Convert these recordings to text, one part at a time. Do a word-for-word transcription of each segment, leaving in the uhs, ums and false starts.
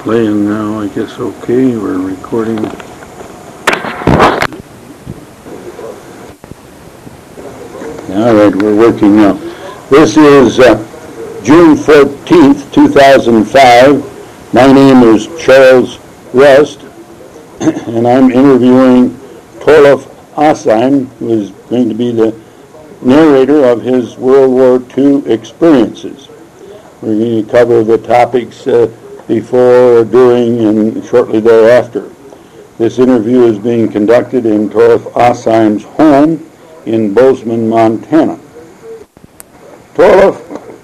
Playing now, I guess. Okay, we're recording. All right, we're working now. This is uh, June fourteenth, two thousand five. My name is Charles Rust, and I'm interviewing Torleif Asheim, who is going to be the narrator of his World War Two experiences. We're going to cover the topics uh, before, during, and shortly thereafter. This interview is being conducted in Torleif Asheim's home in Bozeman, Montana. Torleif,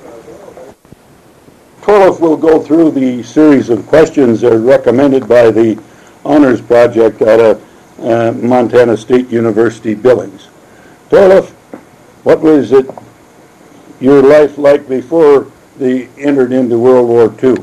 Torleif will go through the series of questions that are recommended by the Honors Project out of uh, Montana State University, Billings. Torleif, what was it your life like before they entered into World War Two?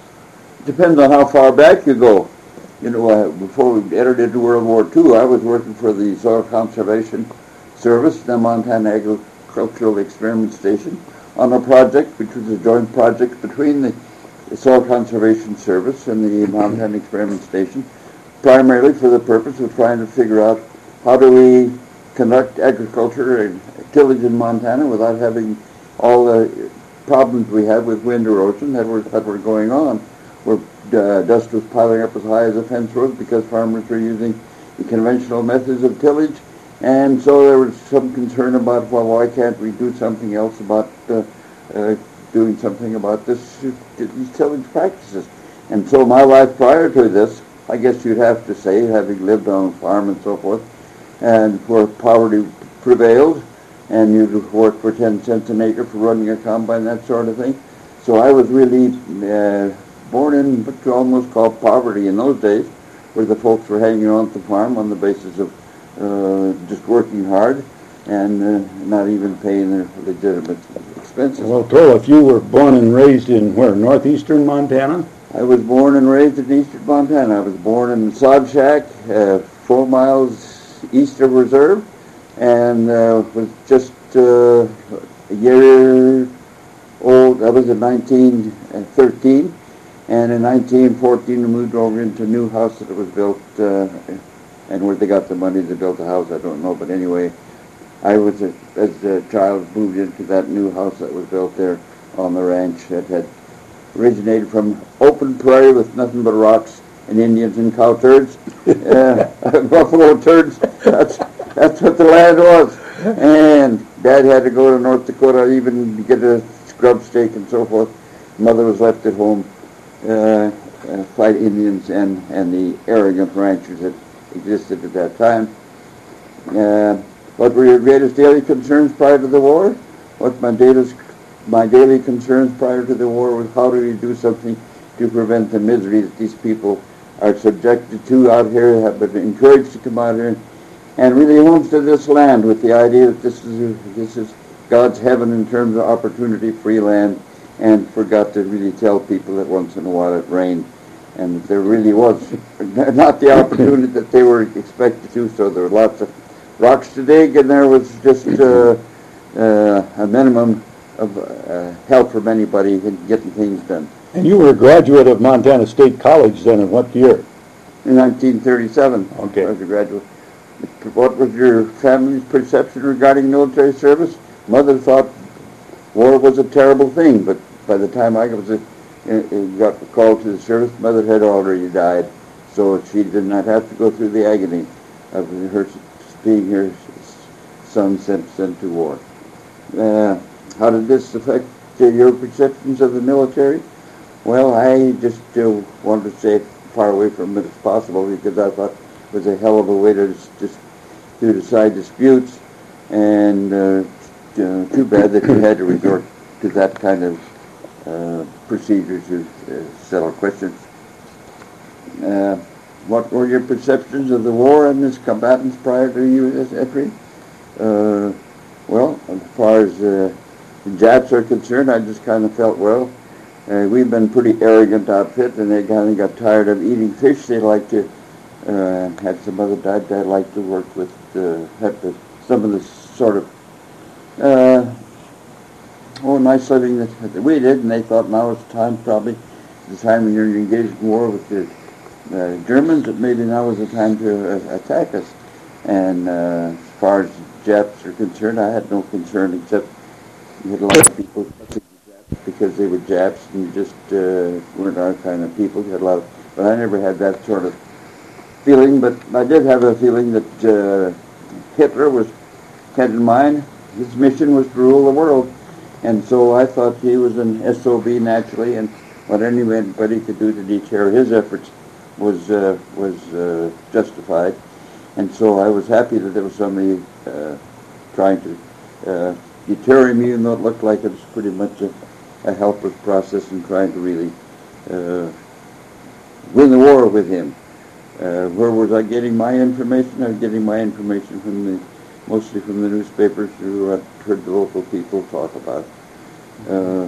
Depends on how far back you go. You know, uh, before we entered into World War Two, I was working for the Soil Conservation Service, the Montana Agricultural Experiment Station, on a project which was a joint project between the, the Soil Conservation Service and the Montana Experiment Station, primarily for the purpose of trying to figure out how do we conduct agriculture and tillage in Montana without having all the problems we had with wind erosion that were, that were going on, where uh, dust was piling up as high as the fence rows because farmers were using the conventional methods of tillage. And so there was some concern about, well, why can't we do something else about uh, uh, doing something about this, these tillage practices. And so my life prior to this, I guess you'd have to say, having lived on a farm and so forth, and where poverty prevailed, and you'd work for ten cents an acre for running a combine, that sort of thing. So I was really uh, born in what you almost call poverty in those days, where the folks were hanging on to the farm on the basis of uh, just working hard and uh, not even paying their legitimate expenses. Well, Torleif, you were born and raised in where, northeastern Montana? I was born and raised in eastern Montana. I was born in Sod Shack, uh, four miles east of Reserve, and uh, was just uh, a year old. I was in nineteen thirteen. And in nineteen fourteen, we moved over into a new house that was built, uh, and where they got the money to build the house, I don't know. But anyway, I was, a, as a child, moved into that new house that was built there on the ranch that had originated from open prairie with nothing but rocks and Indians and cow turds, uh, buffalo turds. That's, that's what the land was. And Dad had to go to North Dakota even to get a scrub steak and so forth. Mother was left at home. Uh, uh, fight Indians and, and the arrogant ranchers that existed at that time. Uh, what were your greatest daily concerns prior to the war? What my daily, my daily concerns prior to the war was how do we do something to prevent the misery that these people are subjected to out here, have been encouraged to come out here and really homestead this land with the idea that this is, this is God's heaven in terms of opportunity, free land, and forgot to really tell people that once in a while it rained, and there really was not the opportunity that they were expected to. So there were lots of rocks to dig, and there was just uh, uh, a minimum of uh, help from anybody in getting things done. And you were a graduate of Montana State College then in what year? In nineteen thirty-seven. Okay. I was a graduate. What was your family's perception regarding military service? Mother thought war was a terrible thing, but by the time I was a, uh, got called to the service, Mother had already died, so she did not have to go through the agony of her being her son sent, sent to war. Uh, how did this affect uh, your perceptions of the military? Well, I just uh, wanted to stay far away from it as possible because I thought it was a hell of a way to just to decide disputes, and uh, uh, too bad that you had to resort to that kind of uh, procedure to uh, settle questions. Uh, what were your perceptions of the war and its combatants prior to U S entry? Uh, well, as far as uh, the Japs are concerned, I just kind of felt, well, uh, we've been pretty arrogant outfit, and they kind of got tired of eating fish. They like to, uh, had some other diet, they like to work with, uh, have the, some of the sort of, uh, oh, nice living that, that we did, and they thought now it's time probably the time when you're engaged in war with the uh, Germans, that maybe now is the time to uh, attack us. And uh, as far as Japs are concerned, I had no concern, except you had a lot of people because they were Japs and just uh, weren't our kind of people. You had a lot of, but I never had that sort of feeling. But I did have a feeling that uh, Hitler was had in mind his mission was to rule the world, and so I thought he was an S O B naturally, and what anybody could do to deter his efforts was uh, was uh, justified. And so I was happy that there was somebody uh, trying to uh, deter him, even though it looked like it was pretty much a, a helpless process in trying to really uh, win the war with him. Uh, where was I getting my information? I was getting my information from the, mostly from the newspapers who I heard the local people talk about. Uh,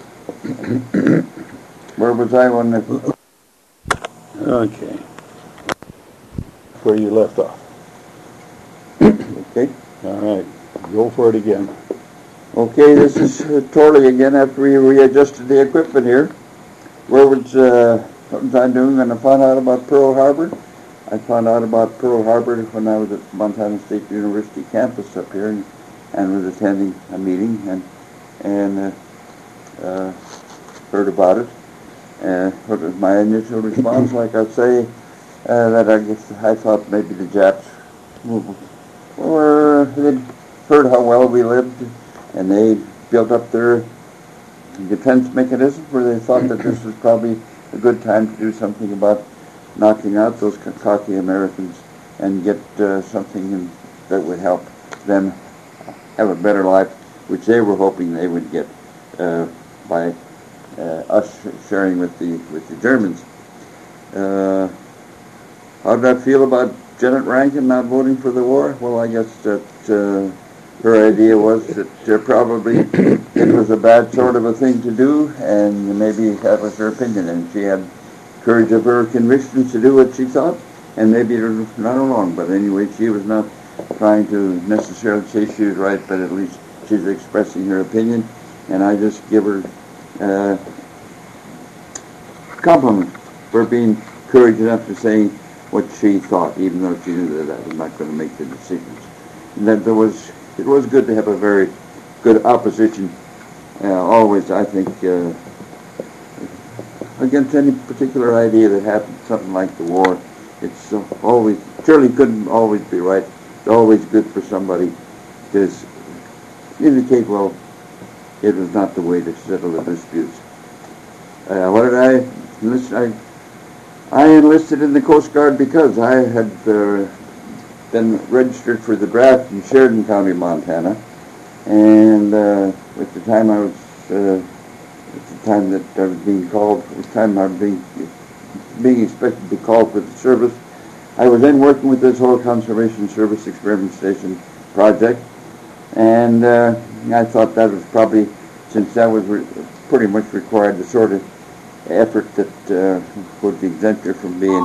where was I when the... Okay. Where you left off. Okay. All right. Go for it again. Okay, this is uh, Torley again after we readjusted the equipment here. Where was, uh, what was I doing when I found out about Pearl Harbor? I found out about Pearl Harbor when I was at Montana State University campus up here and, and was attending a meeting and, and uh, uh, heard about it. Uh, what was my initial response? Like I say, uh, that I guess I thought maybe the Japs were, they'd heard how well we lived, and they built up their defense mechanism where they thought that this was probably a good time to do something about knocking out those cocky Americans and get uh, something in, that would help them have a better life, which they were hoping they would get uh, by uh, us sharing with the with the Germans. Uh, how did I feel about Janet Rankin not voting for the war? Well, I guess that uh, her idea was that uh, probably it was a bad sort of a thing to do, and maybe that was her opinion, and she had courage of her convictions to do what she thought, and maybe it was not wrong, but anyway, she was not trying to necessarily say she was right, but at least she's expressing her opinion, and I just give her uh, compliment for being courage enough to say what she thought, even though she knew that I was not going to make the decisions. And that there was, it was good to have a very good opposition, uh, always, I think, uh, against any particular idea that happened, something like the war. It's uh, always, surely couldn't always be right. It's always good for somebody to indicate, well, it was not the way to settle the disputes. Uh, what did I enlist? I, I enlisted in the Coast Guard because I had uh, been registered for the draft in Sheridan County, Montana, and uh, at the time I was, uh, at the time that I was being called, at the time I was being, being expected to be called for the service, I was then working with this whole Conservation Service Experiment Station project, and uh, I thought that was probably, since that was re- pretty much required the sort of effort that uh, would exempt you from being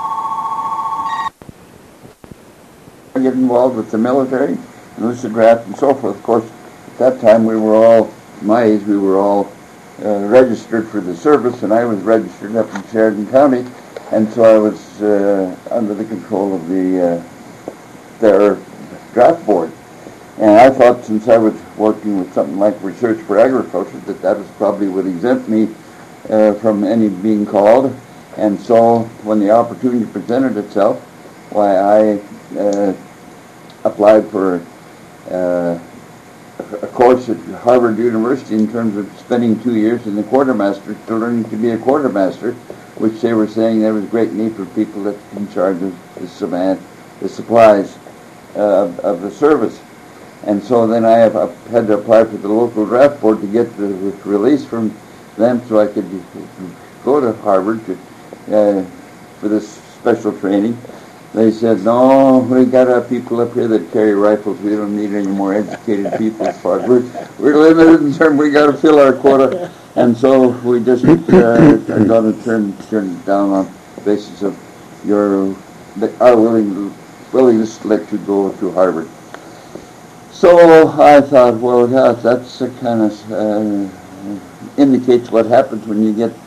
get involved with the military, enlisted draft, and so forth. Of course, at that time we were all, my age, we were all uh, registered for the service, and I was registered up in Sheridan County, and so I was uh, under the control of the uh, their draft board. And I thought, since I was working with something like Research for Agriculture, that that was probably would exempt me uh, from any being called. And so, when the opportunity presented itself, why I uh, applied for uh, a course at Harvard University in terms of spending two years in the quartermaster, to learning to be a quartermaster, which they were saying there was great need for people that in charge of the, summand, the supplies uh, of, of the service. And so then I have, uh, had to apply for the local draft board to get the release from them so I could go to Harvard to, uh, for this special training. They said, no, we got our people up here that carry rifles. We don't need any more educated people as far as we're, we're limited in terms, we got to fill our quota. And so we just uh, are going to turn, turn it down on the basis of your, our willing, willingness to let you go to Harvard. So I thought, well, yeah, that's a kind of uh, indicates what happens when you get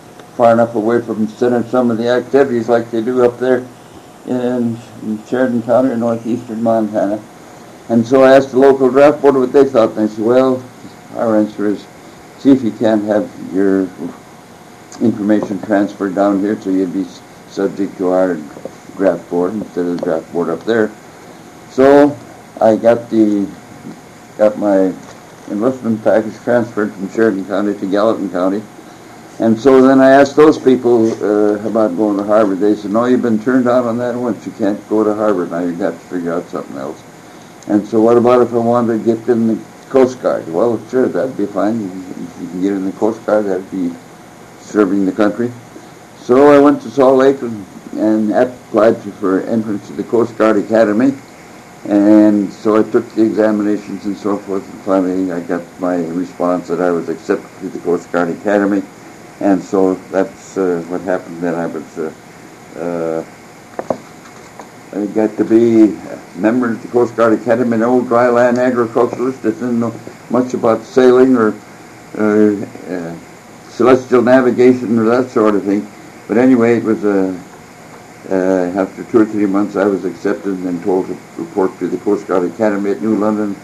far enough away from center some of the activities like they do up there in, in Sheridan County or northeastern Montana. And so I asked the local draft board what they thought, and they said, well, our answer is, see if you can't have your information transferred down here so you'd be subject to our draft board instead of the draft board up there. So I got the got my enlistment package transferred from Sheridan County to Gallatin County. And so then I asked those people uh, about going to Harvard. They said, no, you've been turned down on that once. You can't go to Harvard. Now you've got to figure out something else. And so what about if I wanted to get in the Coast Guard? Well, sure, that'd be fine. You, you can get in the Coast Guard. That'd be serving the country. So I went to Salt Lake and, and applied for entrance to the Coast Guard Academy. And so I took the examinations and so forth, and finally I got my response that I was accepted to the Coast Guard Academy. And so that's uh, what happened then. I was, uh, uh, I got to be a member of the Coast Guard Academy, an old dry land agriculturalist that didn't know much about sailing or uh, uh, celestial navigation or that sort of thing. But anyway, it was a Uh, after two or three months, I was accepted and told to report to the Coast Guard Academy at New London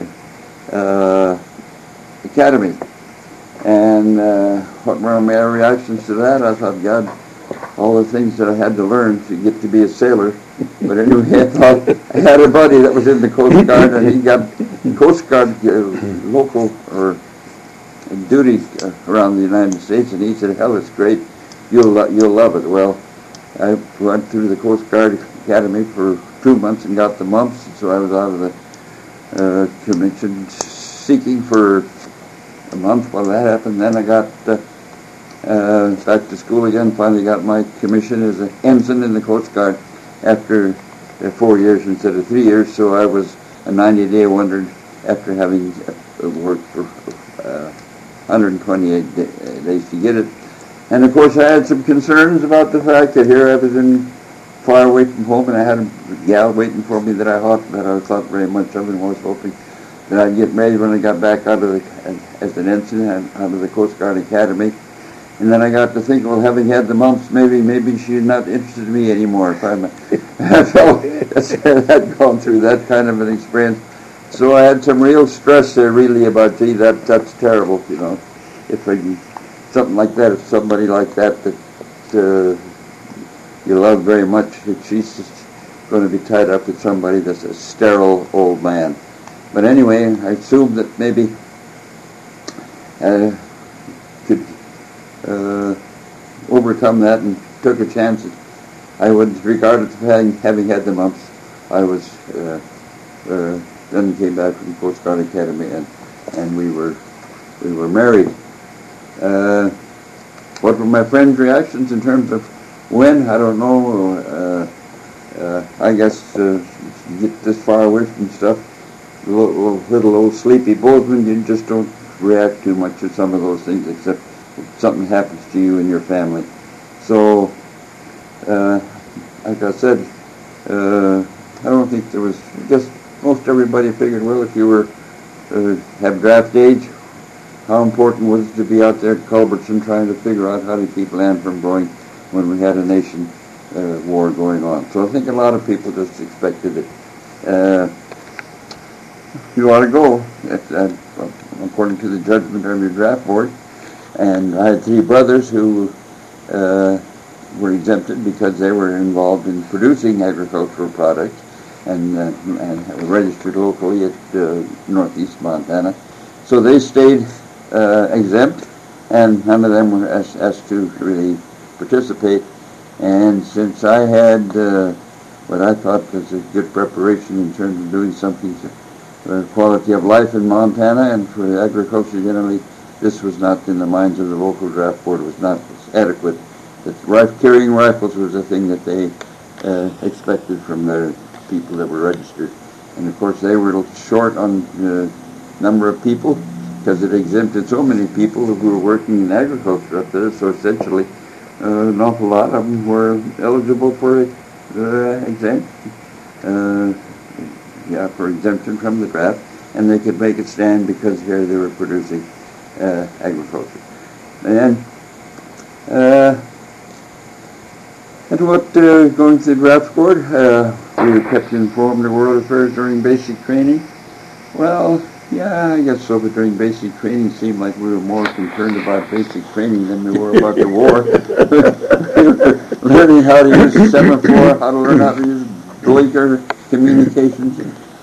uh, Academy. And uh, what were my reactions to that? I thought, God, all the things that I had to learn to get to be a sailor. But anyway, I thought I had a buddy that was in the Coast Guard, and he got Coast Guard uh, local or duty uh, around the United States, and he said, hell, it's great. You'll lo- you'll love it. Well, I went through the Coast Guard Academy for two months and got the mumps, so I was out of the uh, commission seeking for a month while that happened. Then I got uh, uh, back to school again, finally got my commission as an ensign in the Coast Guard after uh, four years instead of three years, so I was a ninety-day wonder after having uh, worked for uh, one hundred twenty-eight day, uh, days to get it. And of course I had some concerns about the fact that here I was in far away from home, and I had a gal waiting for me that I thought that I thought very much of, and was hoping that I'd get married when I got back out of the as an ensign out of the Coast Guard Academy. And then I got to think, well, having had the mumps, maybe maybe she's not interested in me anymore. If I'm, so I'd gone through that kind of an experience. So I had some real stress there, really, about, gee, that that's terrible, you know, if I. Something like that, if somebody like that that uh, you love very much, if she's just going to be tied up with somebody that's a sterile old man. But anyway, I assumed that maybe I could uh, overcome that and took a chance. I would, regardless of having, having had the mumps, I was uh, uh, then came back from the Coast Guard Academy, and and we were we were married. Uh, what were my friends' reactions in terms of when? I don't know. Uh, uh, I guess uh, you get this far away from stuff, little, little old sleepy boatman, you just don't react too much to some of those things, except if something happens to you and your family. So, uh, like I said, uh, I don't think there was. I guess most everybody figured, well, if you were uh, have draft age, how important was it to be out there at Culbertson trying to figure out how to keep land from growing when we had a nation uh, war going on. So I think a lot of people just expected it. Uh, you ought to go, at, at, according to the judgment of your draft board. And I had three brothers who uh, were exempted because they were involved in producing agricultural products and, uh, and registered locally at uh, northeast Montana. So they stayed Uh, exempt, and none of them were asked, asked to really participate. And since I had uh, what I thought was a good preparation in terms of doing something for the quality of life in Montana and for agriculture generally, this was not in the minds of the local draft board, was not adequate. That rifle, carrying rifles was a thing that they uh, expected from their people that were registered. And of course they were short on the number of people, because it exempted so many people who were working in agriculture up there, so essentially uh, an awful lot of them were eligible for uh, exempt, uh, yeah, for exemption from the draft, and they could make it stand because here they were producing uh, agriculture. And Uh, and what uh, going to the draft board, uh, we were kept informed of world affairs during basic training. Well, yeah, I guess so, but during basic training it seemed like we were more concerned about basic training than we were about the war. We were learning how to use a semaphore, how to learn how to use blinker communications,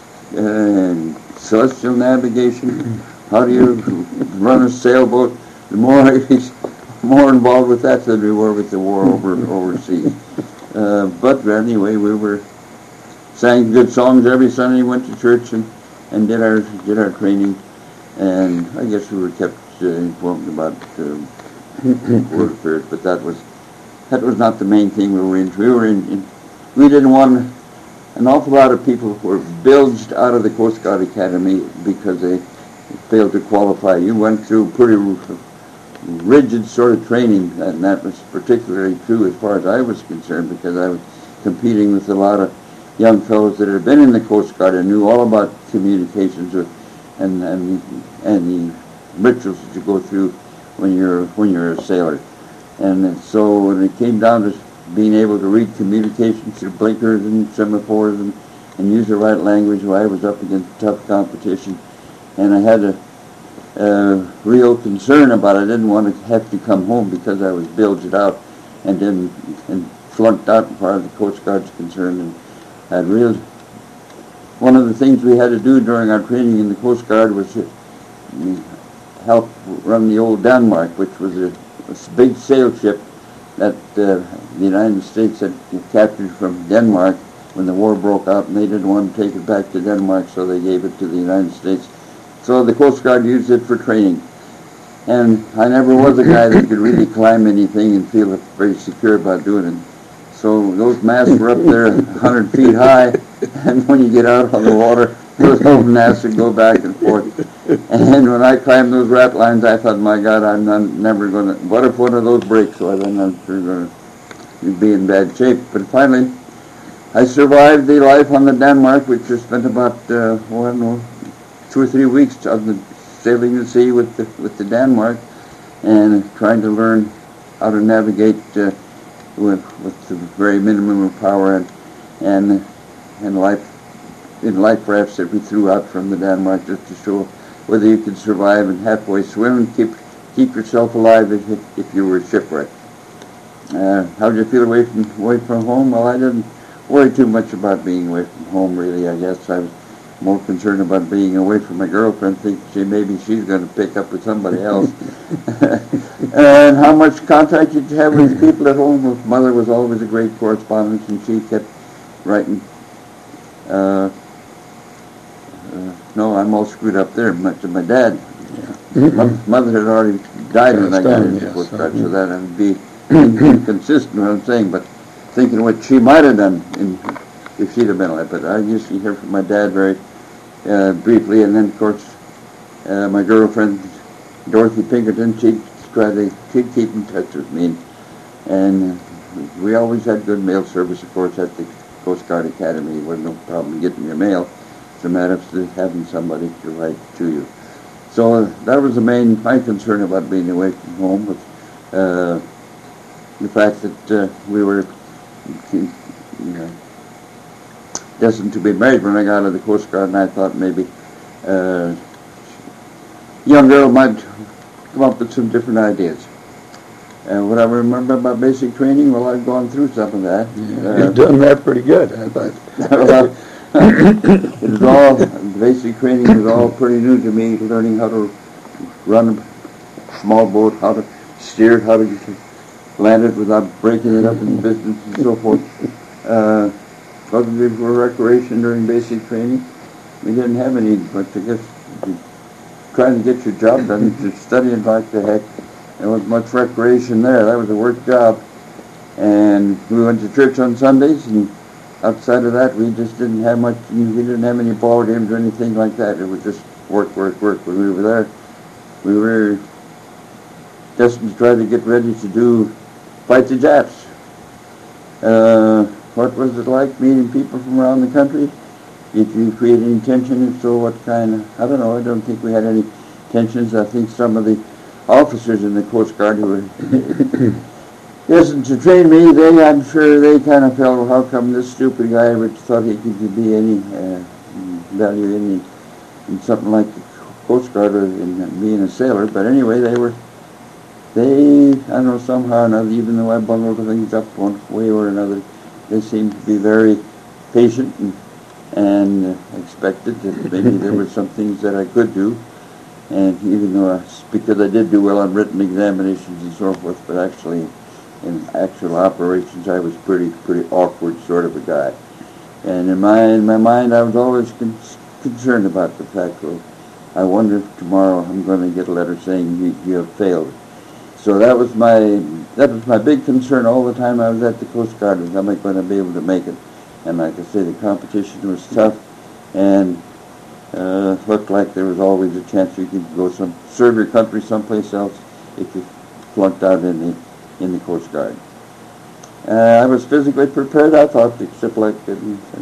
and celestial navigation, how do you run a sailboat. The more more involved with that than we were with the war over overseas. Uh, but anyway, we were sang good songs every Sunday, went to church and, and did our did our training, and I guess we were kept uh, informed about uh, world affairs. But that was that was not the main thing we were into. We were in, in we didn't want. An awful lot of people were bilged out of the Coast Guard Academy because they failed to qualify. You went through pretty rigid sort of training, and that was particularly true as far as I was concerned, because I was competing with a lot of young fellows that had been in the Coast Guard and knew all about communications with, and and and the rituals that you go through when you're when you're a sailor. And so when it came down to being able to read communications through blinkers and semaphores and, and use the right language, well, I was up against tough competition, and I had a, a real concern about it. I didn't want to have to come home because I was bilged out and then and flunked out as far as the Coast Guard's concerned. And I'd real one of the things we had to do during our training in the Coast Guard was to help run the old Denmark, which was a, a big sail ship that uh, the United States had captured from Denmark when the war broke out, and they didn't want to take it back to Denmark, so they gave it to the United States. So the Coast Guard used it for training. And I never was a guy that could really climb anything and feel very secure about doing it. So those masts were up there one hundred feet high, and when you get out on the water, those old masts would go back and forth. And when I climbed those rat lines, I thought, my God, I'm not, never going to, what if one of those breaks? So then I'm sure going to be in bad shape. But finally, I survived the life on the Denmark, which I spent about, uh, well, I don't know, two or three weeks on the, sailing the sea with the, with the Denmark and trying to learn how to navigate uh, with, with the very minimum of power and, and, and life in life rafts that we threw out from the Denmark, just to show whether you could survive and halfway swim and keep keep yourself alive if, if you were shipwrecked. Uh, how did you feel away from away from home? Well, I didn't worry too much about being away from home, really. I guess I was more concerned about being away from my girlfriend, thinking she, maybe she's going to pick up with somebody else. And how much contact did you have with people at home? Well, Mother was always a great correspondent, and she kept writing. Uh, Uh, no, I'm all screwed up there. My, to my dad, yeah. my mother had already died when I got into the Coast Guard, so that would be inconsistent with what I'm saying. But thinking what she might have done in, if she'd have been alive. But I used to hear from my dad very uh, briefly, and then of course uh, my girlfriend Dorothy Pinkerton, she'd try to she'd keep in touch with me, and, and we always had good mail service, of course, at the Coast Guard Academy. There was no problem getting your mail. It's a matter of having somebody to write to you. So that was the main, my concern about being away from home, was uh, the fact that uh, we were you know, destined to be married when I got out of the Coast Guard, and I thought maybe uh, a young girl might come up with some different ideas. And what I remember about basic training, well, I've gone through some of that. Yeah, uh, you've done that pretty good, I thought. well, it was all, basic training was all pretty new to me, learning how to run a small boat, how to steer it, how to land it without breaking it up in business and so forth. Uh, wasn't it for recreation during basic training? We didn't have any, but I guess trying to get your job done, just studying like the heck. There wasn't much recreation there. That was a work job. And we went to church on Sundays, and outside of that, we just didn't have much, we didn't have any ball games or anything like that. It was just work, work, work. When we were there, we were destined to try to get ready to do, fight the Japs. Uh, what was it like meeting people from around the country? Did you create any tension? If so, what kind of, I don't know, I don't think we had any tensions. I think some of the officers in the Coast Guard who were Yes, and to train me, they, I'm sure they kind of felt, well, how come this stupid guy ever thought he could be any uh, value in, the, in something like the Coast Guard or in being a sailor. But anyway, they were, they, I don't know, somehow or another, even though I bungled things up one way or another, they seemed to be very patient and, and uh, expected that maybe there were some things that I could do. And even though, I, because I did do well on written examinations and so forth, but actually in actual operations I was pretty pretty awkward sort of a guy. And in my in my mind I was always con- concerned about the fact, well, I wonder if tomorrow I'm going to get a letter saying you, you have failed. So that was my that was my big concern all the time I was at the Coast Guard, was am I going to be able to make it? And like I say, the competition was tough, and uh, looked like there was always a chance you could go some serve your country someplace else if you flunked out in the in the Coast Guard. Uh, I was physically prepared, I thought, except like uh,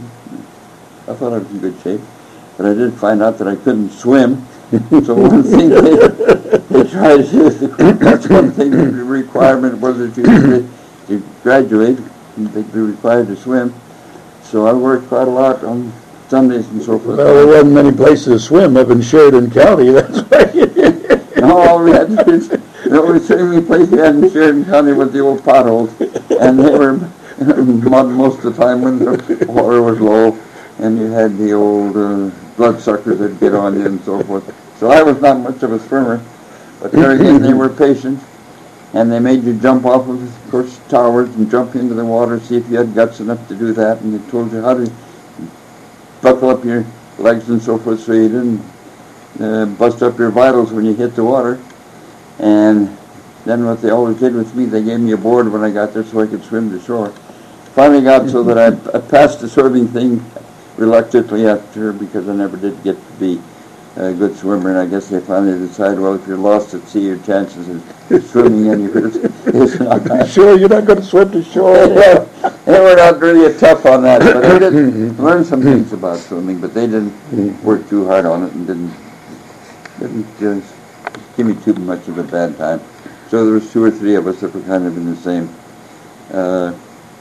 I thought I was in good shape, but I did find out that I couldn't swim. So one thing they, they tried to do, that's one thing, the requirement was that you to, to graduate, they'd be required to swim. So I worked quite a lot on Sundays and so forth. Well, there wasn't many places to swim up in Sheridan County, that's right. No, all we had to do, the only swimming place we had in Sheridan County was the old potholes, and they were mud most of the time when the water was low, and you had the old uh, bloodsuckers that get on you and so forth. So I was not much of a swimmer, but there again they were patient, and they made you jump off of, of course, towers and jump into the water, see if you had guts enough to do that, and they told you how to buckle up your legs and so forth so you didn't uh, bust up your vitals when you hit the water. And then what they always did with me, they gave me a board when I got there so I could swim to shore. Finally got so that I, I passed the swimming thing reluctantly after, because I never did get to be a good swimmer, and I guess they finally decided, well, if you're lost at sea, your chances of swimming anywhere is not high. Sure, you're not going to swim to shore. Yeah, they were not really tough on that, but I did learn some things about swimming, but they didn't work too hard on it and didn't didn't just give me too much of a bad time. So there was two or three of us that were kind of in the same uh,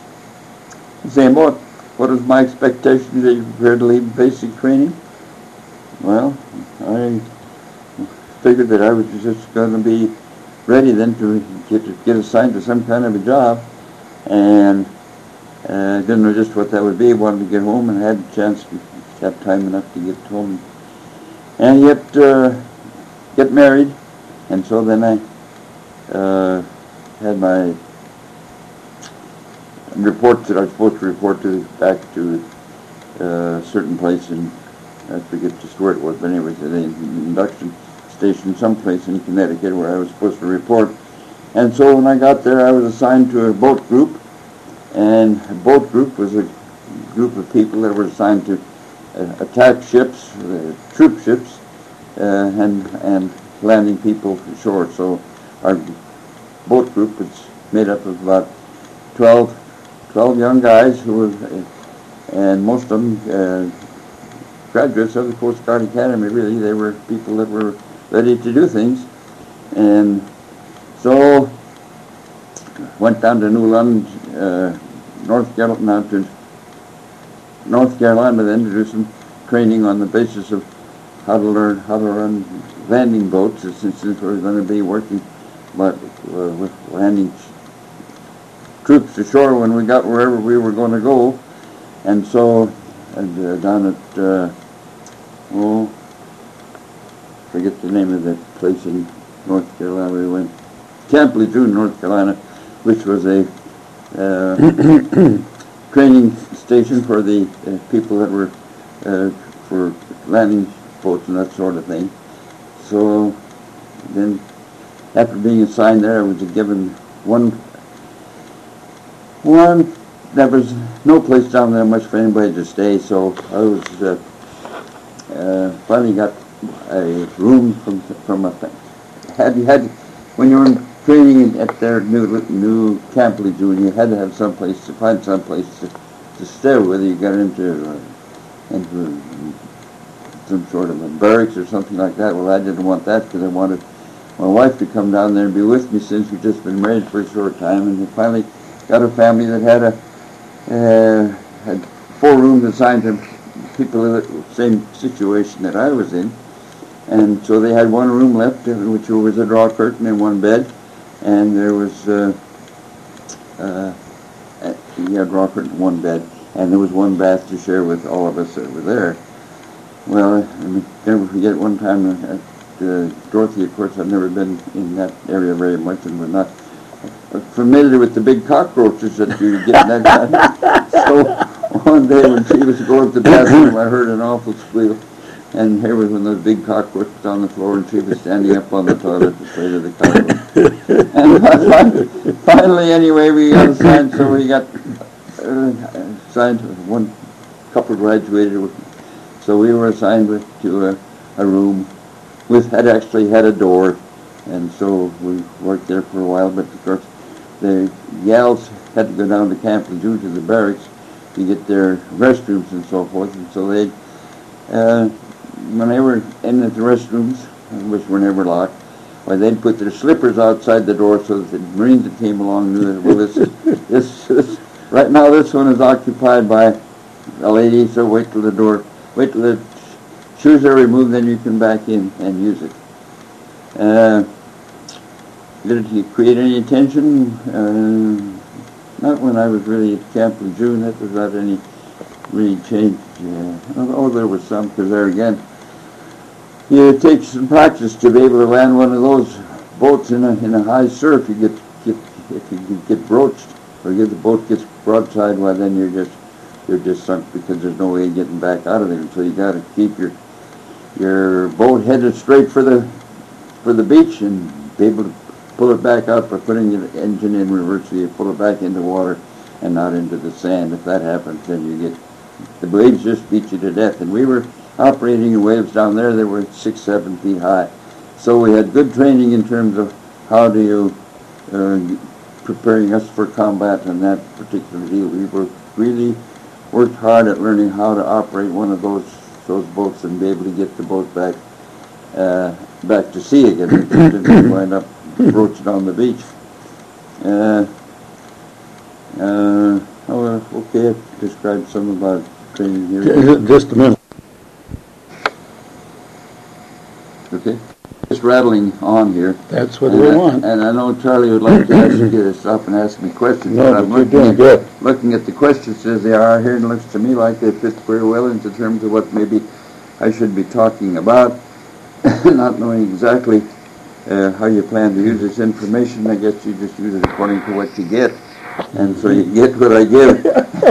same boat. What was my expectation that you prepared to leave basic training? Well, I figured that I was just going to be ready then to get to get assigned to some kind of a job, and uh, I didn't know just what that would be. I wanted to get home and had a chance to have time enough to get home and yet uh, get married. And so then I uh, had my reports that I was supposed to report to back to a certain place in, I forget just where it was, but anyway, the induction station someplace in Connecticut where I was supposed to report. And so when I got there, I was assigned to a boat group, and a boat group was a group of people that were assigned to uh, attack ships, uh, troop ships, uh, and and landing people ashore. So our boat group was made up of about twelve, twelve young guys who were, uh, and most of them uh, graduates of the Coast Guard Academy. Really, they were people that were ready to do things, and so went down to New London, uh, North Carolina, to North Carolina, then to do some training on the basis of how to learn how to run landing boats, since we were going to be working but, uh, with landing troops ashore when we got wherever we were going to go. And so and, uh, down at uh, oh, forget the name of that place in North Carolina we went, Camp Lejeune, North Carolina, which was a uh, training station for the uh, people that were uh, for landing boats and that sort of thing. So then, after being assigned there, I was given one, one, there was no place down there much for anybody to stay, so I was, uh, uh, finally got a room from, from a, had, you had, when you were in training at their new, new Camp Lejeune, you had to have some place to find some place to, to stay, whether you got into, uh, into some sort of a barracks or something like that. Well, I didn't want that because I wanted my wife to come down there and be with me, since we'd just been married for a short time, and we finally got a family that had a uh, had four rooms assigned to people in the same situation that I was in. And so they had one room left, which was a draw curtain and one bed, and there was uh, uh, yeah, draw curtain, one bed, and there was one bath to share with all of us that were there. Well, I never forget one time at uh, Dorothy. Of course, I've never been in that area very much, and was not familiar with the big cockroaches that you get in that time. So one day when she was going to the bathroom, I heard an awful squeal. And here was one of those big cockroaches on the floor, and she was standing up on the toilet afraid of the cockroach. And finally, anyway, we got assigned, so we got uh, assigned, one couple graduated, so we were assigned with, to a, a room with, had actually had a door, and so we worked there for a while, but of course the gals had to go down to Camp Lejeune to the barracks to get their restrooms and so forth, and so they, uh, when they were in the restrooms, which were never locked, well, they'd put their slippers outside the door so that the Marines that came along knew that, well, this is, this, this, right now this one is occupied by a lady, so wait till the door, wait till the shoes are removed, then you can back in and use it. Uh, did it create any tension? Uh, not when I was really at Camp Lejeune. That was not any really change. Uh, oh, there was some, because there again, it takes some practice to be able to land one of those boats in a in a high surf. You get, get if you get broached, or if the boat gets broadside, well then you're just you're just sunk, because there's no way of getting back out of there. So you got to keep your your boat headed straight for the for the beach and be able to pull it back out by putting the engine in reverse. So you pull it back into water and not into the sand. If that happens, then you get the waves just beat you to death. And we were operating in waves down there that were six, seven feet high. So we had good training in terms of how do you, uh, preparing us for combat in that particular deal. We were really worked hard at learning how to operate one of those those boats and be able to get the boat back uh, back to sea again. It didn't wind up broached on the beach. Uh, uh, oh, okay, I've described some about training here. Just a minute. Okay, just rattling on here. That's what and we I, want. And I know Charlie would like to ask you to stop and ask me questions. No, but I'm but you're looking doing at, good. Looking at the questions as they are here, and it looks to me like they fit very well into terms of what maybe I should be talking about. Not knowing exactly uh, how you plan to use this information, I guess you just use it according to what you get. And so you get what I give.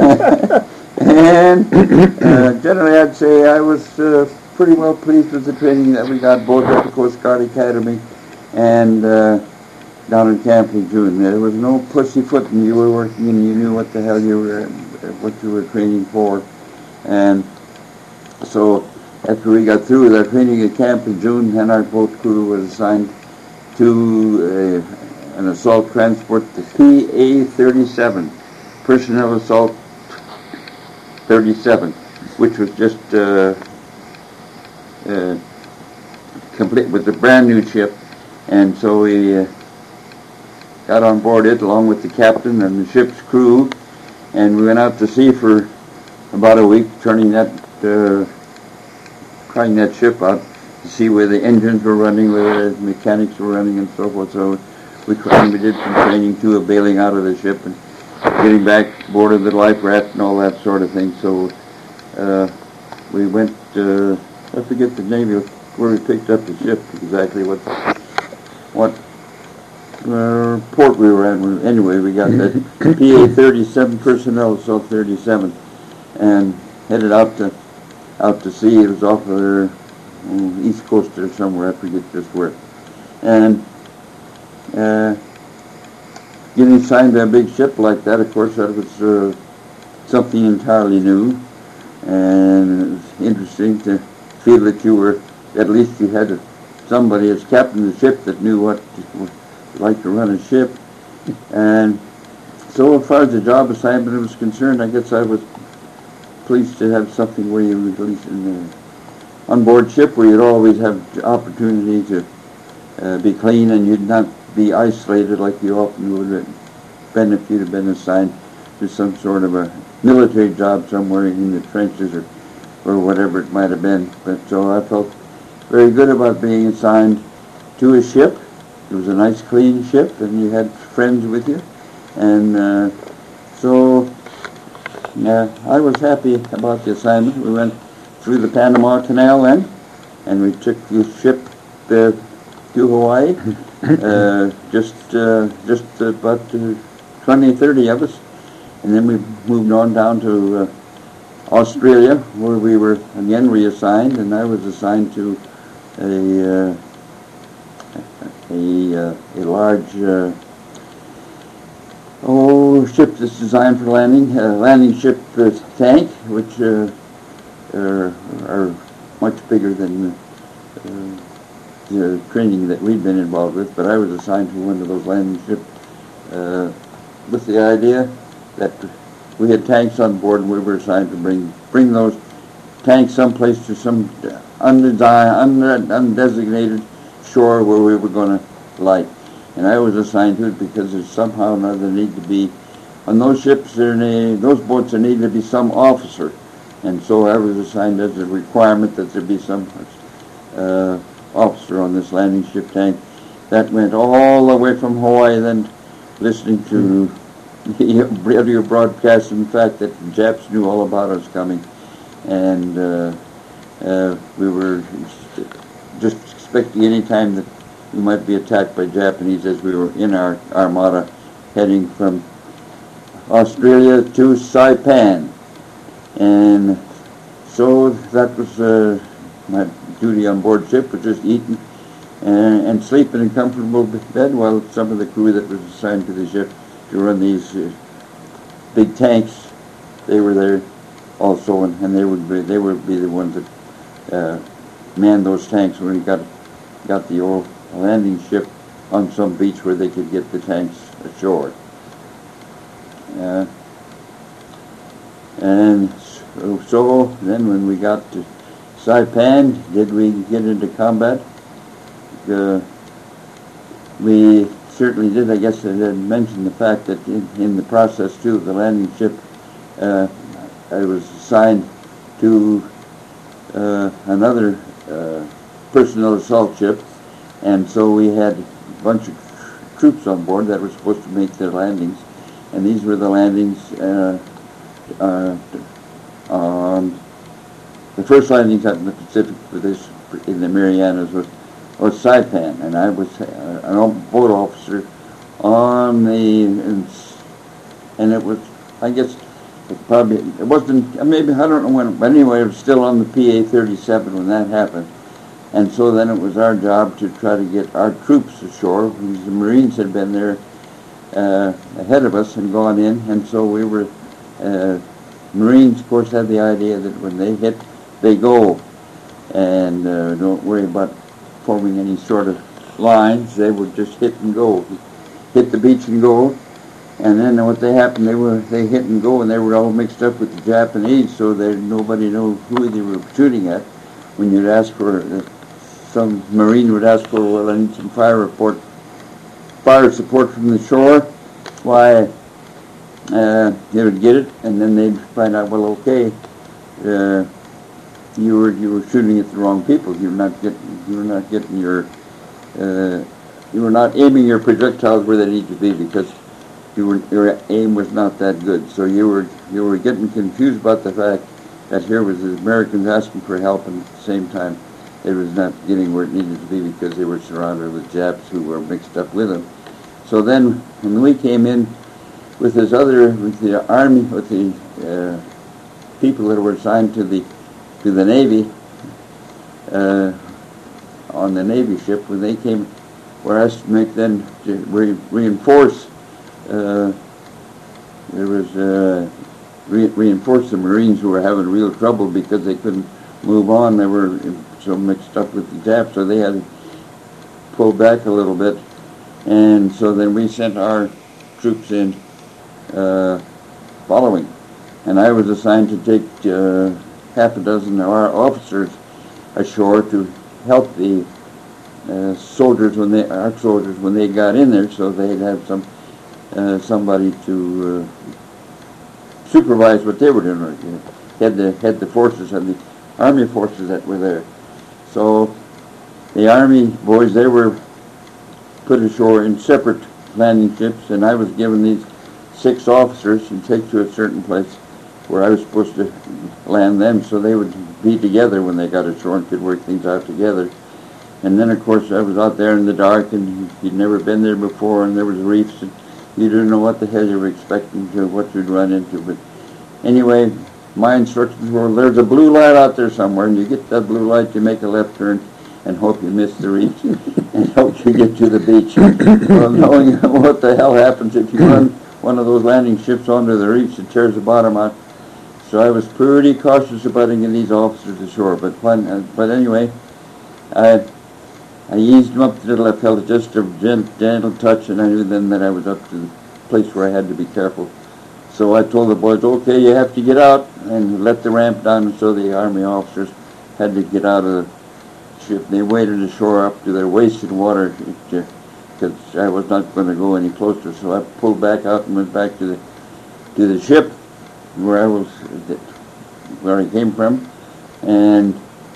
And uh, generally I'd say I was uh, pretty well pleased with the training that we got both at the Coast Guard Academy and uh, down in Camp Lejeune. There was no pussyfooting. You were working and you knew what the hell you were, what you were training for. And so after we got through with our training at Camp Lejeune, and our boat crew was assigned to uh, an assault transport, the P A thirty-seven, Personnel Assault thirty-seven, which was just uh, uh, complete with a brand new ship. And so we uh, got on board it along with the captain and the ship's crew, and we went out to sea for about a week, turning that, uh, trying that ship out to see where the engines were running, where the mechanics were running, and so forth. So we, we did some training too of bailing out of the ship and getting back aboard of the life raft and all that sort of thing. So uh, we went, uh, I forget the name of where we picked up the ship, exactly what what uh, port we were at. Anyway, we got that P A thirty-seven, Personnel Assault thirty-seven, and headed out to out to sea. It was off of the uh, east coast or somewhere, I forget just where. And uh, getting assigned to a big ship like that, of course, that was uh, something entirely new, and it was interesting to feel that you were, at least you had a, somebody as captain of the ship that knew what it like to run a ship. And so as far as the job assignment was concerned, I guess I was pleased to have something where you were at least in the onboard ship where you'd always have the opportunity to uh, be clean, and you'd not be isolated like you often would have been if you'd have been assigned to some sort of a military job somewhere in the trenches or, or whatever it might have been. But so I felt very good about being assigned to a ship. It was a nice, clean ship, and you had friends with you. And uh, so uh, I was happy about the assignment. We went through the Panama Canal then, and we took the ship uh, to Hawaii. uh, just uh, just about uh, twenty, thirty of us. And then we moved on down to uh, Australia, where we were again reassigned, and I was assigned to a uh, a, uh, a large uh, oh ship that's designed for landing, a landing ship uh, tank, which uh, are, are much bigger than uh, the training that we'd been involved with. But I was assigned to one of those landing ships uh, with the idea that we had tanks on board, and we were assigned to bring bring those tanks someplace to some undesigned, undesignated shore where we were going to light. And I was assigned to it because there's somehow or another need to be, on those ships, there need, those boats, there needed to be some officer. And so I was assigned as a requirement that there be some uh, officer on this landing ship tank. That went all the way from Hawaii, then listening to the radio broadcast, and the fact that the Japs knew all about us coming. And uh, uh, we were just expecting any time that we might be attacked by Japanese as we were in our armada heading from Australia to Saipan. And so that was uh, my duty on board ship, was just eating and, and sleeping in a comfortable bed while some of the crew that was assigned to the ship to run these uh, big tanks, they were there also, and, and they would be they would be the ones that uh, manned those tanks when we got got the old landing ship on some beach where they could get the tanks ashore. Uh, and so, so then when we got to Saipan, did we get into combat? Uh, we certainly did. I guess I didn't mention the fact that in, in the process too of the landing ship, uh, I was assigned to uh, another uh, personnel assault ship, and so we had a bunch of troops on board that were supposed to make their landings, and these were the landings uh, uh, on the first landings out in the Pacific for this in the Marianas was, was Saipan, and I was uh, an boat officer on the and, and it was I guess. It probably, it wasn't, maybe, I don't know when, but anyway, it was still on the P A thirty-seven when that happened. And so then it was our job to try to get our troops ashore, because the Marines had been there uh, ahead of us and gone in, and so we were, uh, Marines, of course, had the idea that when they hit, they go, and uh, don't worry about forming any sort of lines. They would just hit and go, hit the beach and go. And then what they happened, they were they hit and go, and they were all mixed up with the Japanese, so they nobody knew who they were shooting at. When you'd ask for, uh, some Marine would ask for, well, I need some fire report, fire support from the shore. Why, uh, they would get it, and then they'd find out, well, okay, uh, you were you were shooting at the wrong people. You were not getting you were not getting your uh, you were not aiming your projectiles where they need to be, because You were, your aim was not that good, so you were you were getting confused about the fact that here was the Americans asking for help, and at the same time it was not getting where it needed to be because they were surrounded with Japs who were mixed up with them. So then, when we came in with this other, with the army, with the uh, people that were assigned to the to the Navy uh, on the Navy ship, when they came, were asked to make then to re- reinforce. Uh, there was uh, re- reinforce the Marines who were having real trouble because they couldn't move on. They were so mixed up with the Japs, so they had to pull back a little bit. And so then we sent our troops in uh, following. And I was assigned to take uh, half a dozen of our officers ashore to help the uh, soldiers when they, our soldiers when they got in there, so they'd have some uh, somebody to uh, supervise what they were doing. You know, head the head the forces and the army forces that were there. So the army boys, they were put ashore in separate landing ships, and I was given these six officers and take to a certain place where I was supposed to land them, so they would be together when they got ashore and could work things out together. And then, of course, I was out there in the dark, and you'd never been there before, and there was reefs, and you didn't know what the hell you were expecting to, what you'd run into. But anyway, my instructions were, there's a blue light out there somewhere, and you get that blue light, you make a left turn, and hope you miss the reef, and hope you get to the beach. Well, knowing what the hell happens if you run one of those landing ships onto the reefs, it tears the bottom out. So I was pretty cautious about getting these officers ashore. But when, uh, but anyway, I I eased them up to the left, held just a gentle, gentle touch, and I knew then that I was up to the place where I had to be careful. So I told the boys, okay, you have to get out, and let the ramp down, and so the Army officers had to get out of the ship. They waded ashore up to their waist in water, because I was not going to go any closer. So I pulled back out and went back to the to the ship where I was, where I came from, and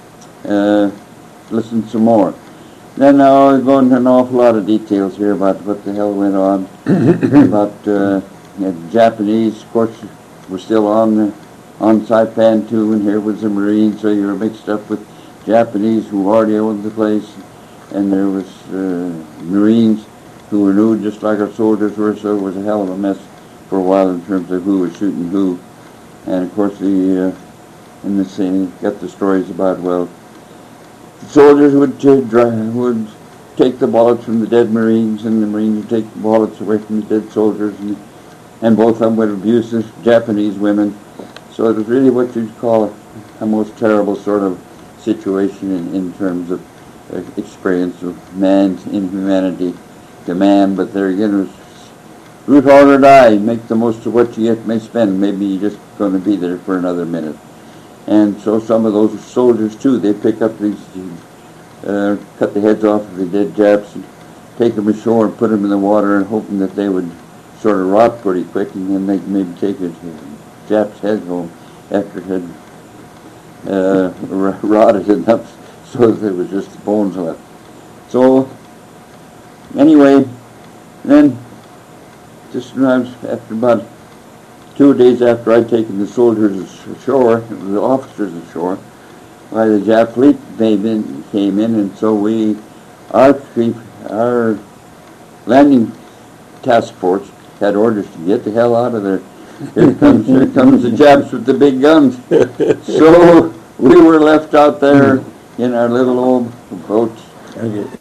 uh, listened some more. Then I'll go into an awful lot of details here about what the hell went on. about uh, the Japanese, of course, were still on the, on Saipan too, and here was the Marines, so you were mixed up with Japanese who already owned the place, and there was uh, Marines who were new, just like our soldiers were, so it was a hell of a mess for a while in terms of who was shooting who. And of course, the uh, in the scene, got the stories about, well, the soldiers would uh, drive, would take the bullets from the dead Marines, and the Marines would take the bullets away from the dead soldiers, and, and both of them would abuse the Japanese women. So it was really what you'd call a, a most terrible sort of situation in, in terms of uh, experience of man's inhumanity to man. But there again, it was root hard or die, make the most of what you may spend. Maybe you're just going to be there for another minute. And so some of those soldiers, too, they pick up these, uh, cut the heads off of the dead Japs and take them ashore and put them in the water, and hoping that they would sort of rot pretty quick, and then they could maybe take a Jap's head home after it had uh, rotted enough so that there was just the bones left. So, anyway, then, just when I was, after about two days after I'd taken the soldiers ashore, the officers ashore, why the Jap fleet came in, came in, and so we, our our landing task force had orders to get the hell out of there. Here comes, here comes the Japs with the big guns. So we were left out there in our little old boats. Okay.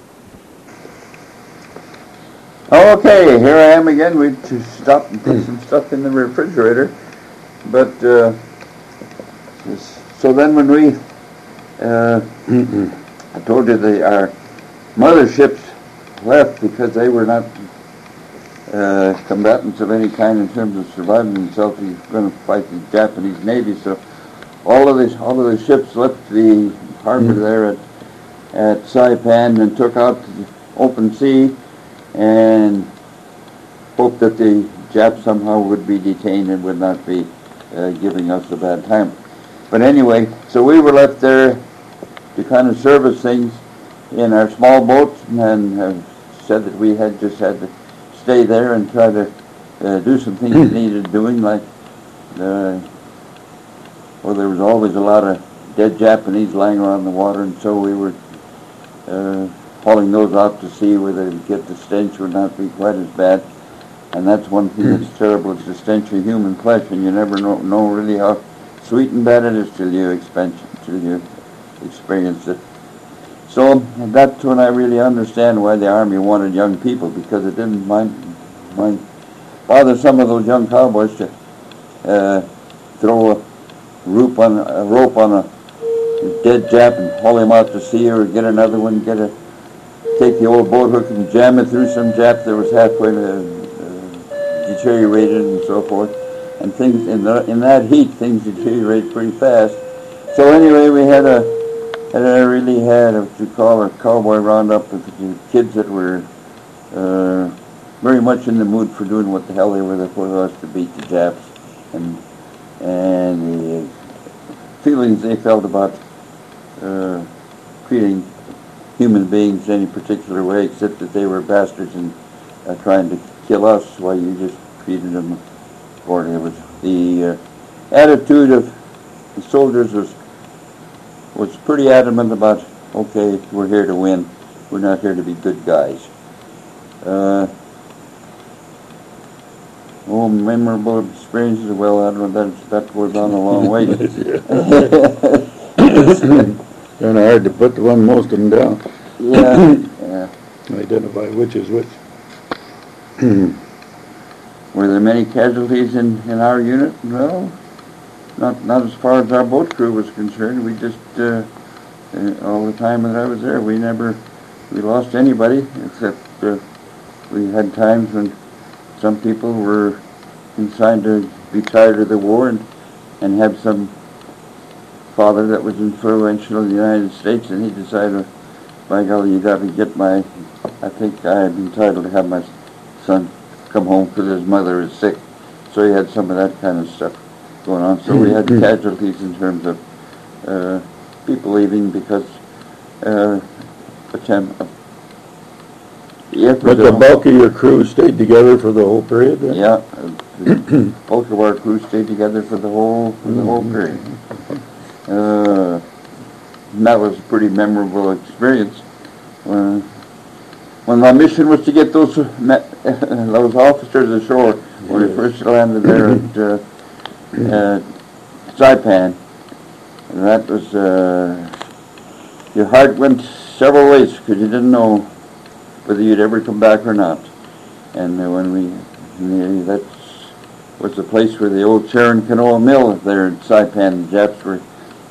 Okay, here I am again. We to stop and put some stuff in the refrigerator. But, uh, so then when we, uh, I told you that our motherships left because they were not uh, combatants of any kind in terms of surviving themselves. He was going to fight the Japanese Navy. So all of the, all of the ships left the harbor there at, at Saipan and took out to the open sea, and hoped that the Japs somehow would be detained and would not be uh, giving us a bad time. But anyway, so we were left there to kind of service things in our small boats, and uh, said that we had just had to stay there and try to uh, do some things that needed doing, like, uh, well, there was always a lot of dead Japanese lying around the water, and so we were uh, hauling those out to sea where they would get the stench would not be quite as bad. And that's one thing that's terrible, is the stench of human flesh, and you never know, know really how sweet and bad it is till you experience, till you experience it. So that's when I really understand why the Army wanted young people, because it didn't mind, mind bother some of those young cowboys to uh, throw a rope on a rope on a dead Jap and haul him out to sea, or get another one, get a take the old boat hook and jam it through some Jap that was halfway to, uh, deteriorated and so forth. And things in the, in that heat, things deteriorate pretty fast. So anyway, we had a and I really had what you call a cowboy roundup with the kids that were uh, very much in the mood for doing what the hell they were supposed to beat the Japs, and and the feelings they felt about uh, treating human beings any particular way, except that they were bastards and uh, trying to kill us while you just treated them accordingly. It was the uh, attitude of the soldiers was was pretty adamant about, okay, we're here to win. We're not here to be good guys. Uh, oh, memorable experiences. Well, I don't know, that, that goes on a long way. Kind of hard to put the one most of them down. Yeah, yeah. Identify which is which. Were there many casualties in, in our unit? No, not not as far as our boat crew was concerned. We just, uh, uh, all the time that I was there, we never, we lost anybody, except uh, we had times when some people were consigned to be tired of the war and, and have some father that was influential in the United States, and he decided, by golly, you got to get my, I think I am entitled to have my son come home because his mother is sick. So he had some of that kind of stuff going on. So we had casualties in terms of uh, people leaving because uh, attempt, uh, the effort But the of- bulk of your crew stayed together for the whole period then? Yeah, uh, the bulk of our crew stayed together for the whole for the whole period. Uh, and that was a pretty memorable experience. Uh, when my mission was to get those uh, those officers ashore when we first landed there at uh, uh, Saipan, and that was uh, your heart went several ways because you didn't know whether you'd ever come back or not. And uh, when we uh, that was the place where the old Sharon Canoa Mill there in Saipan, the Japs were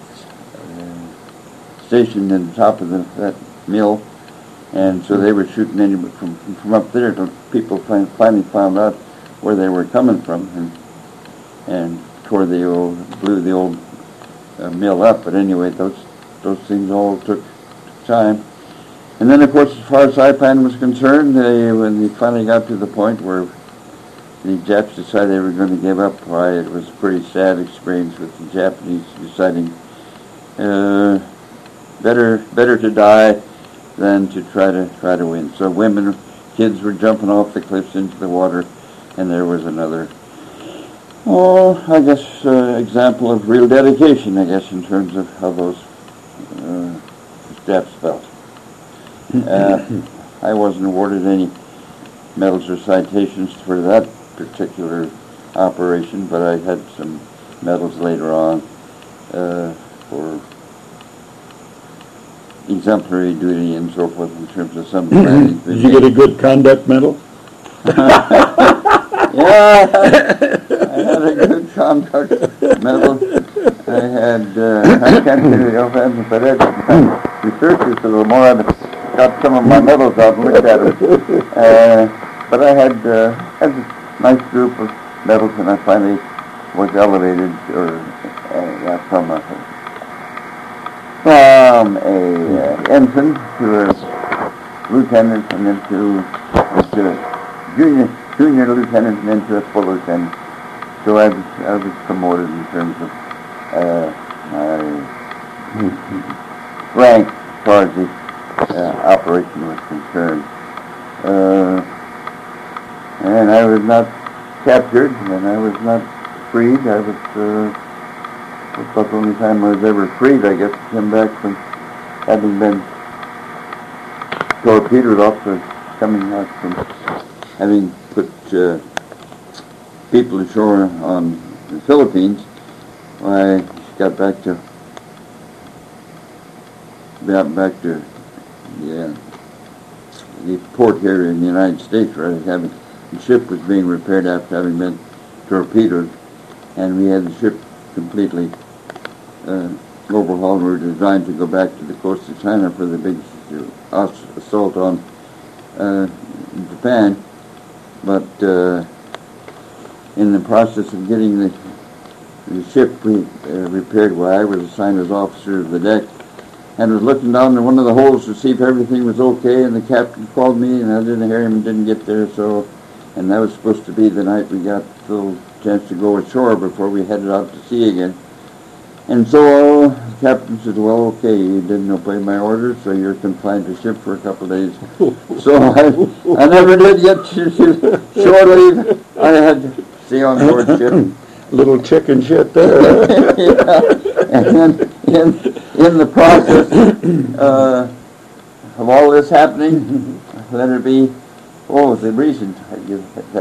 stationed in the top of the, that mill, and so they were shooting anybody from from up there till people fin- finally found out where they were coming from, and and tore the old blew the old uh, mill up. But anyway, those those things all took time. And then, of course, as far as Saipan was concerned, they, when they finally got to the point where the Japs decided they were going to give up, why, it was a pretty sad experience with the Japanese deciding uh, better better to die than to try to try to win. So women, kids were jumping off the cliffs into the water, and there was another, oh, I guess, uh, example of real dedication, I guess, in terms of how those uh, Japs felt. Uh, I wasn't awarded any medals or citations for that particular operation, but I had some medals later on uh, for exemplary duty and so forth in terms of some planning. Did you get a good conduct medal? Yeah, I had a good conduct medal. I had, uh, I can't think of the offhand, but I had researched a little more. I got some of my medals out and looked at them. Uh, but I had, uh, had a nice group of medals, and I finally was elevated or uh, yeah, from a from a uh, ensign to a lieutenant, and then to, to a junior junior lieutenant, and then to a full lieutenant. So I was, I was promoted in terms of uh, my rank as far as the uh, operation was concerned. Uh, and I was not captured, and I was not freed. I was, uh, it was about the only time I was ever freed, I guess, came back from having been torpedoed off, for coming out from having put uh, people ashore on the Philippines. I got back to got back to the, the port here in the United States, where having the ship was being repaired after having been torpedoed, and we had the ship completely uh, overhauled. We were designed to go back to the coast of China for the big uh, assault on uh, Japan, but uh, in the process of getting the, the ship re- uh, repaired, where I was assigned as officer of the deck, and was looking down in one of the holes to see if everything was okay, and the captain called me, and I didn't hear him and didn't get there, so, and that was supposed to be the night we got the chance to go ashore before we headed out to sea again. And so uh, the captain said, well, okay, you didn't obey my orders, so you're confined to ship for a couple of days. So I, I never did get to shore leave. I had to stay on board ship. Little chicken shit there. Yeah. And then in, in the process uh, of all this happening, let it be, oh, the reason I give,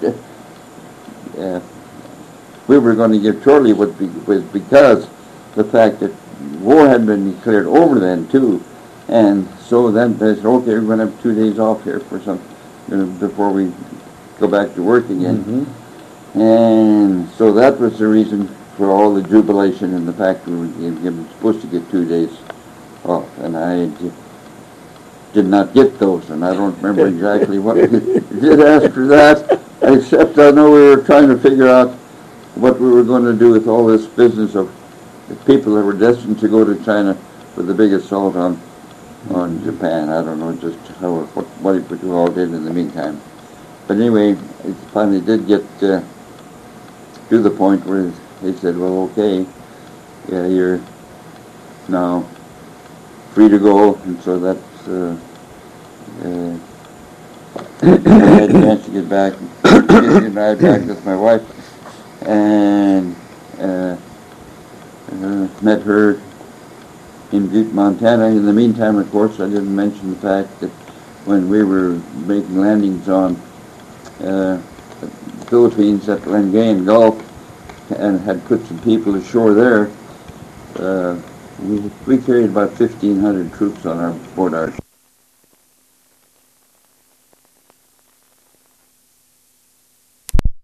uh, we were going to give shore leave was, be, was because the fact that war had been declared over then too, and so then they said, okay, we're going to have two days off here for some, you know, before we go back to work again. Mm-hmm. And so that was the reason for all the jubilation and the fact we were given, supposed to get two days off, and I did, did not get those, and I don't remember exactly what we did after that, except I know we were trying to figure out what we were going to do with all this business of the people that were destined to go to China for the big assault on on Japan. I don't know just how what, what we all did in the meantime. But anyway, it finally did get uh, to the point where they said, well, okay, yeah, you're now free to go, and so that's uh, uh, I had a chance to get back, get right back with my wife, and uh, uh, met her in Butte, Montana. In the meantime, of course, I didn't mention the fact that when we were making landings on uh, the Philippines at Lingayen Gulf and had put some people ashore there, uh, we, we carried about fifteen hundred troops on our board our